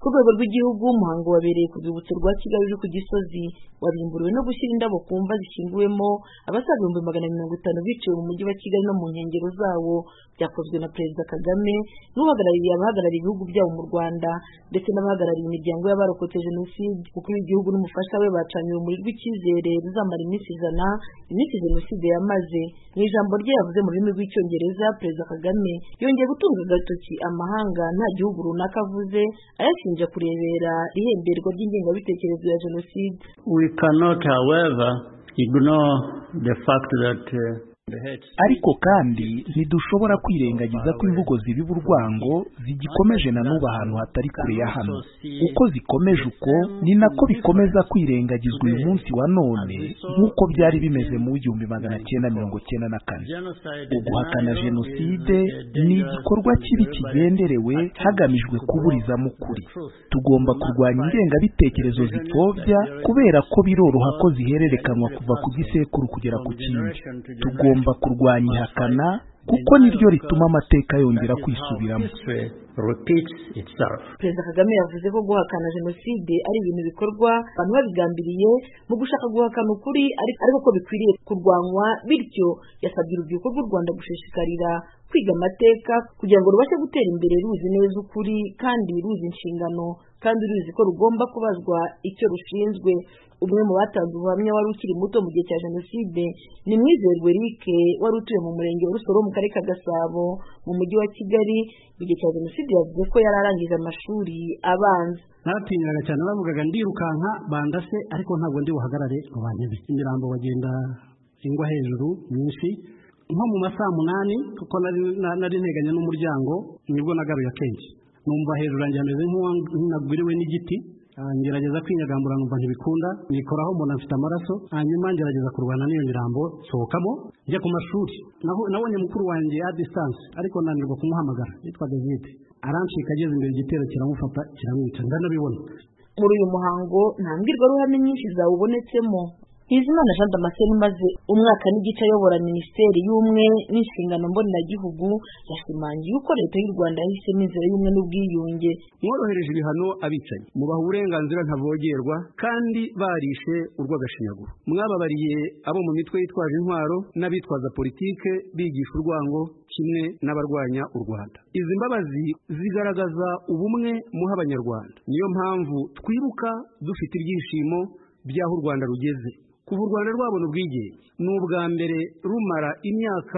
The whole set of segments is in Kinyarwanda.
Ku rwego rw'igihugu umuhango wabereye ku rwibutso rwa Kigali ruri ku Gisozi wabimburiwe no gushyira indabo ku mva zishyinguwemo abasaga 250 biciwe mu mujyi wa Kigali no mu nkengero zawo. Byakozwe na Perezida Kagame n'uhagarariye abahagarariye ibihugu byabo mu Rwanda ndetse n'abahagarariye imiryango y'abarokotse Jenoside. Umukuru w'igihugu n'umufasha we bacanye urumuri rw'icyizere ruzamara iminsi 100 iminsi Jenoside yamaze. Mu ijambo rye yavuze mu rurimi rw'icyongereza, Perezida Kagame yongeye gutunga agatoki amahanga nta gihugu runaka avuze ayashinja kurebera ihemberwa ry'ingengabitekerezo ya Jenoside. We cannot, however, ignore the fact that ariko kandi ntidushobora kwirengagiza ko imvugo zibiba urwango zigikomeje na n'ubu ahantu hatari kure ya hano. Uko zikomeje uko ni nako bikomeza kwirengagizwa uyu munsi wa none nk'uko byari bimeze mu 1994. Uguhakana Jenoside ni igikorwa kibi kigenderewe hagamijwe kuburizamo ukuri. Tugomba kurwanya ingengabitekerezo zipfobya kubera ko biroroha ko zihererekanwa kuva ku gisekuru kugera ku kindi. Tugomba kurwanya ihakana kuko niryo rituma amateka yongera kwisubiramo. Perezida Kagame yavuze ko guhakana Jenoside ari ibintu bikorwa abantu babigambiriye mu gushaka guhakana ukuri ariko ko bikwiriye kurwanywa, bityo yasabye urubyiruko rw'u Rwanda gushishikarira kwiga amateka kugira ngo rubashe gutera imbere ruzi neza ukuri kandi ruzi inshingano kandi ruzi ko rugomba kubazwa icyo rushinzwe. Umwe mu batanze ubuhamya wari ukiri muto mu gihe cya Jenoside ni Mwizerwa Eric wari utuye mu murenge wa Rusoro mu karere ka Gasabo mu mujyi wa Kigali. Mu gihe cya Jenoside yavuze ko yari arangije amashuri abanza. Naratinyaga cyane, bavugaga ndirukanka bandase ariko ntabwo ndi buhagarare mu banyebe. Imirambo bagenda ingwa hejuru nyinshi nko mu masaha 8 kuko nari nteganya n'umuryango nibwo nagaruye akenshi numva hejuru yanjye ameze nk'uwagwiriwe n'igiti. Ngerageza kwinyagambura numva ntibikunda, nikoraho mbona mfite amaraso, hanyuma ngerageza kurwana n'iyo mirambo sohokamo njya ku mashuri. Nabonye mukuru wanjye a distance ariko nanirwa kumuhamagara, yitwa David. Arancika ageze imbere igitero kiramufata kiramwica, ndanabibona. Muri uyu muhango nta mbwirwaruhame nyinshi zawubonetsemo. Bizimana Jean Damascene maze umwaka n'igice ayobora Minisiteri y'Ubumwe n'Inshingano Mboneragihugu yashimangiye uko Leta y'u Rwanda yahisemo inzira y'ubumwe n'ubwiyunge. Mworohereje ibihano abicanyi, mubaha uburenganzira ntavogerwa kandi barishe urw'agashinyaguro. Mwababariye abo mu mitwe yitwaje intwaro n'abitwaza politike bigisha urwango kimwe n'abarwanya u Rwanda. Izi mbabazi zigaragaza ubumwe muha Abanyarwanda. Niyo mpamvu twibuka dufite ibyishimo by'aho u Rwanda rugeze. Kuva u Rwanda rwabona ubwigenge n'ubwa mbere rumara imyaka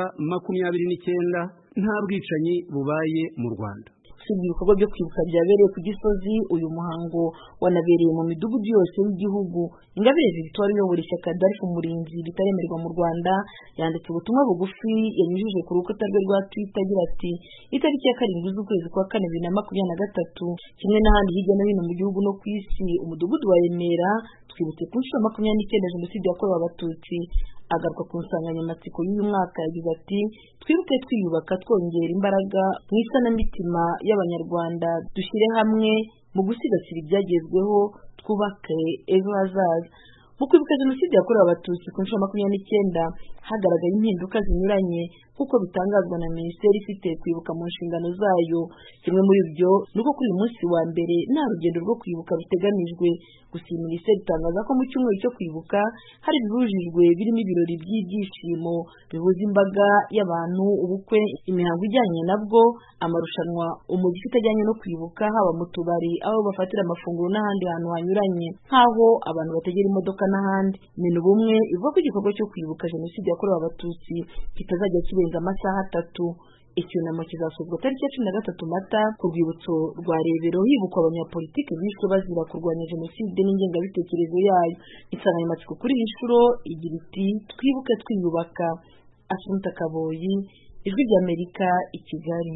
29 nta bwicanyi bubaye mu Rwanda. Ibikorwa byo kwibuka byabereye ku Gisozi, uyu muhango wanabereye mu midugudu yose y'igihugu. Ingabire Victoire uyobora ishyaka Dalfa Umurinzi ritaremerwa mu Rwanda yanditse ubutumwa bugufi yanyujije ku rukuta rwe rwa Twitter agira ati: itariki ya 7 z'ukwezi kwa 4 2023 kimwe n'ahandi hirya no hino mu gihugu no ku isi, umudugudu wa Remera twibutse ku nshuro 29 Jenoside yakorewe Abatutsi. Agaruka ku nsanganyamatsiko y'uyu mwaka yagize ati: twibuke twiyubaka twongera imbaraga mu isanamitima y'Abanyarwanda, dushyire hamwe mu gusigasira ibyagezweho, twubake ejo hazaza. Mu kwibuka Jenoside yakorewe Abatutsi ku nshuro 29 hagaragaye impinduka zinyuranye kuko bitangazwa na Minisiteri ifite kwibuka mu nshingano zayo. Kimwe muri ibyo nuko kuri uyu munsi wa mbere nta rugendo rwo kwibuka ruteganijwe. Gusa Minisiteri itangaza ko mu cyumweru cyo kwibuka hari ibibujijwe birimo ibirori by'ibyishimo bihuza imbaga y'abantu, ubukwe, imihango ijyanye nabwo, amarushanwa, umuziki utajyanye no kwibuka haba mu tubari, aho bafatira amafunguro n'ahandi hantu hanyuranye nk'aho abantu bategera imodoka n'ahandi. Minubumwe ivuga ko igikorwa cyo kwibuka Jenoside yakorewe Abatutsi kitazajya kirenza amasaha 3. Icyunamo kizasozwa tariki ya 13 Mata ku rwibutso rwa Rebero hibukwa abanyapolitike bishwe bazira kurwanya Jenoside n'ingengabitekerezo yayo. Insanganyamatsiko kuri iyi nshuro igira iti: twibuke twiyubaka. Asumta Kaboyi, Ijwi ry'Amerika, i Kigali.